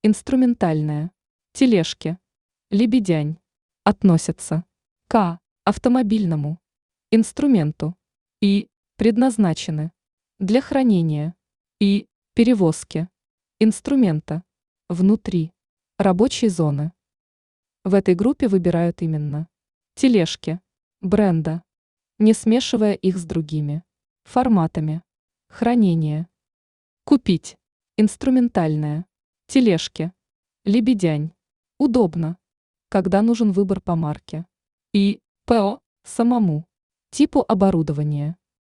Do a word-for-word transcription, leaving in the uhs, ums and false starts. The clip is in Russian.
инструментальная, тележки, лебедянь, относятся к автомобильному инструменту и предназначены для хранения и перевозки инструмента внутри рабочей зоны. В этой группе выбирают именно тележки бренда, не смешивая их с другими форматами хранения. Купить инструментальная, тележки, лебедянь. Удобно, когда нужен выбор по марке и ПО самому типу оборудования.